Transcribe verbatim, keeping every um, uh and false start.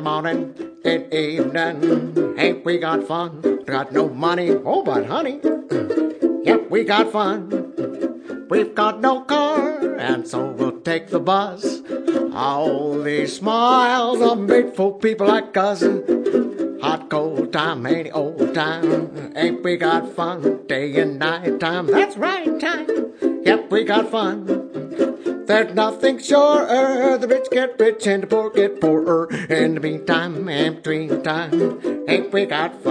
morning and evening. Ain't we got fun? Got no money, oh, but honey, yep, we got fun. We've got no car, and so we'll take the bus. All these smiles are made for people like us. Hot, cold time, any old time. Ain't we got fun? Day and night time. That's right time. Yep, we got fun. There's nothing surer. The rich get rich and the poor get poorer. In the meantime, in between time, ain't we got fun?